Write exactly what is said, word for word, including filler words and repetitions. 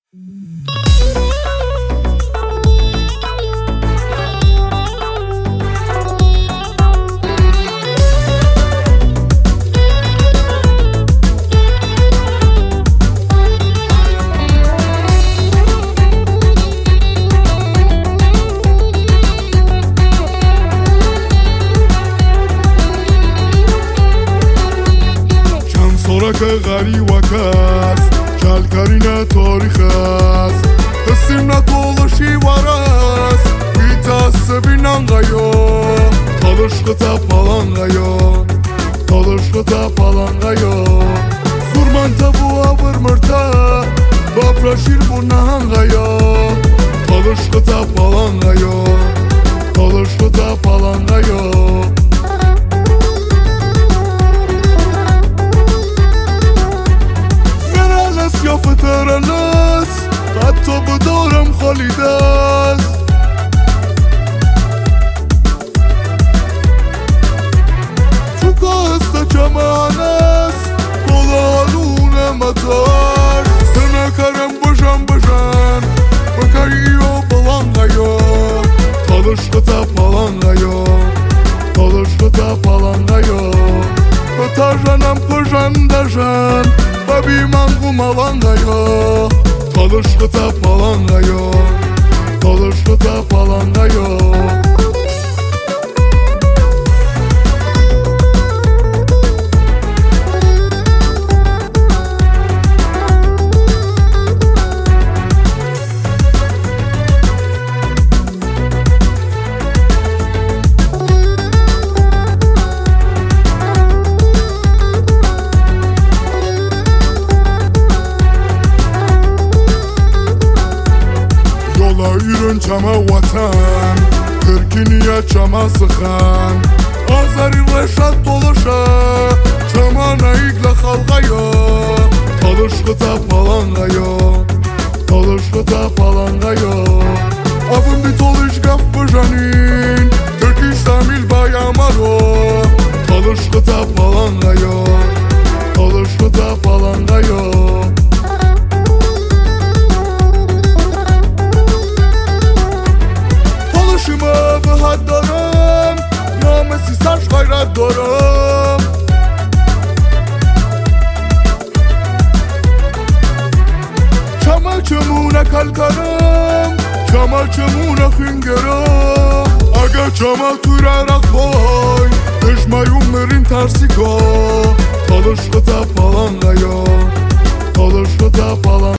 که غریب است کلکرین تاریخ است قسم نتولشی ورست بیتاس بینانگایو talışkıta palangayo talışkıta palangayo surmanta bu avır mırta bafraşir bu nahangayo talışkıta palangayo talışkıta palangayo یا فترناس حتی بدارم خالید است تو کاستا چمان است کلالون مدار سنکرم بشن بشن بکریو بلانگایو talışkıta palangayo talışkıta palangayo Tajanam pıjan dajan Babi mangu malangayo talışkıta palangayo talışkıta palangayo ایران چما وطن ترکینیا چما سخن آزاری رشد دولشا چما نایگل خلقایا talışkıta palangayo talışkıta palangayo avun bir toluş gaf bujanin Türkiş tamil bayamaro talışkıta palangayo talışkıta palangayo دارم نامسی سرش غیرت دارم چما چمونه کلکرم چما چمونه خنگرم اگه چما توی رق بای دشمایون مرین ترسیکا talışkıta palangayo talışkıta palangayo